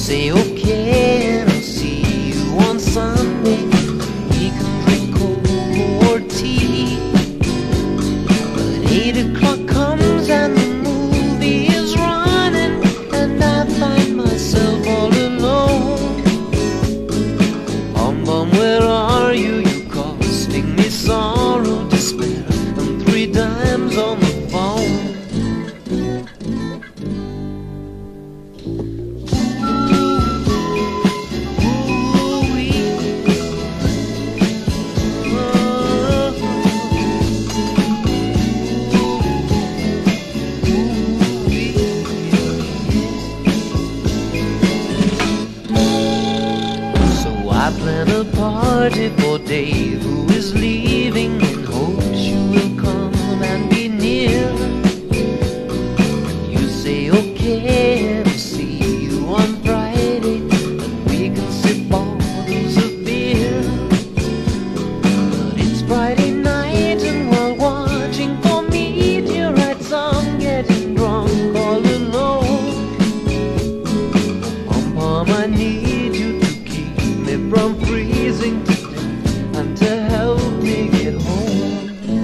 say okay and I'll see you on Sunday. We can drink cocoa or tea. But 8 o'clock comes and the movie is running, and I find myself all alone. Bum, where are you? You're costing me sorrow, despair, and 3 dimes on the phone. I plan a party for Dave, who is leaving, in hopes you will come and be near. You say okay and I'll see you on Friday, and we can sip bottles of beer. But it's Friday night and while watching for meteorites I'm getting drunk all alone. Pom-pom, I need you from freezing to death and to help me get home.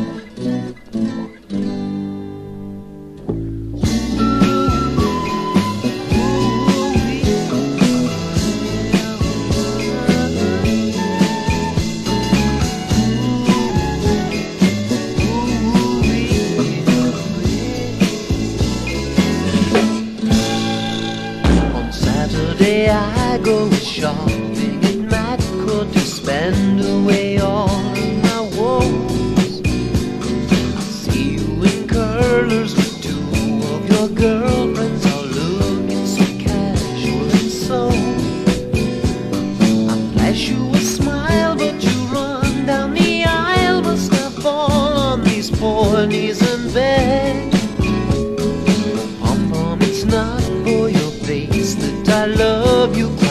On Saturday I go shopping to spend away all of my woes. I see you in curlers with 2 of your girlfriends, all looking so casual and so. I flash you a smile, but you run down the aisle. Must I fall on these poor knees and beg? Pom-pom, it's not for your face that I love you.